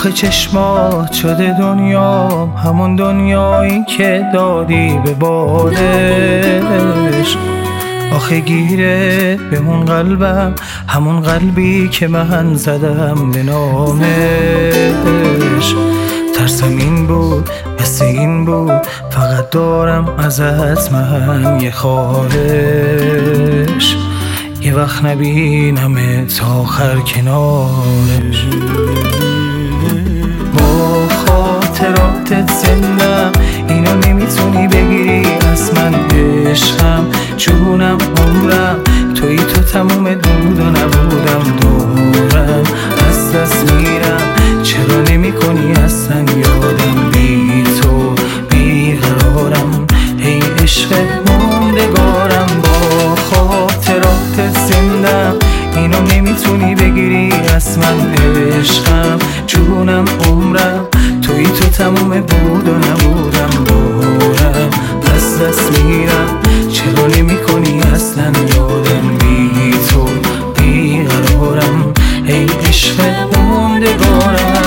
آخه چشمات شده دنیا، همون دنیایی که دادی به بادش. آخه گیره به اون قلبم، همون قلبی که من زدم به نامش. ترسم این بود، مثل این بود، فقط دارم ازت من یه خواهش، یه وقت نبینم تا آخر کنارش. با خاطراتت زندم، اینو نمیتونی بگیری از من. عشقم، جونم، عمرم، توی تو تموم بود و نبودم. دورم از دست میرم، چرا نمی کنی اصلا یادم؟ بی تو بیقرارم، ای عشق موندگارم. با خاطراتت زندم، اینو نمیتونی بگیری از من. عشقم، جونم، عمرم، توی تو تموم بود و نبودم. دورم از دست میرم، چرا نمی کنی اصلا یادم؟ بی تو بیقرارم، ای عشق موندگارم.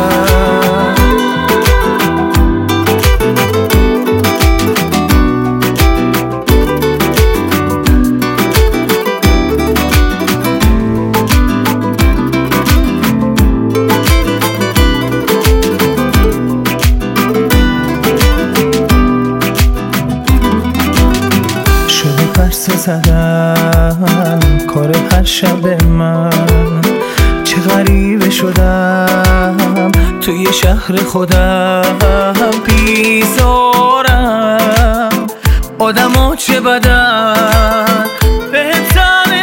پرسه زدن کار هر شب من، چه غریبه شدم توی شهر خودم. بیزارم، آدما چه بدن بهت تنه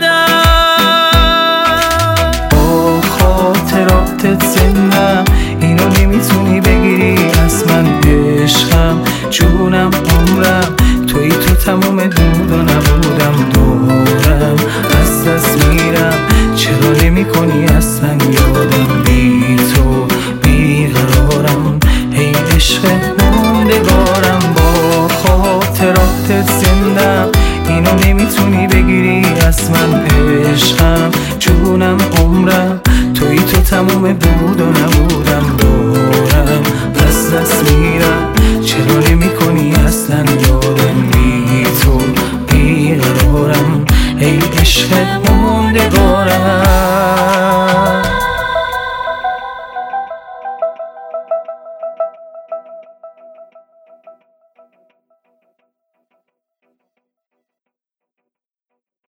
زدن. با خاطراتت زندم، اینو نمیتونی بگیری از من. عشقم، جونم، عمرم، توی تو تموم بود و نبودم. دورم از دست میرم، چرا نمی کنی اصلا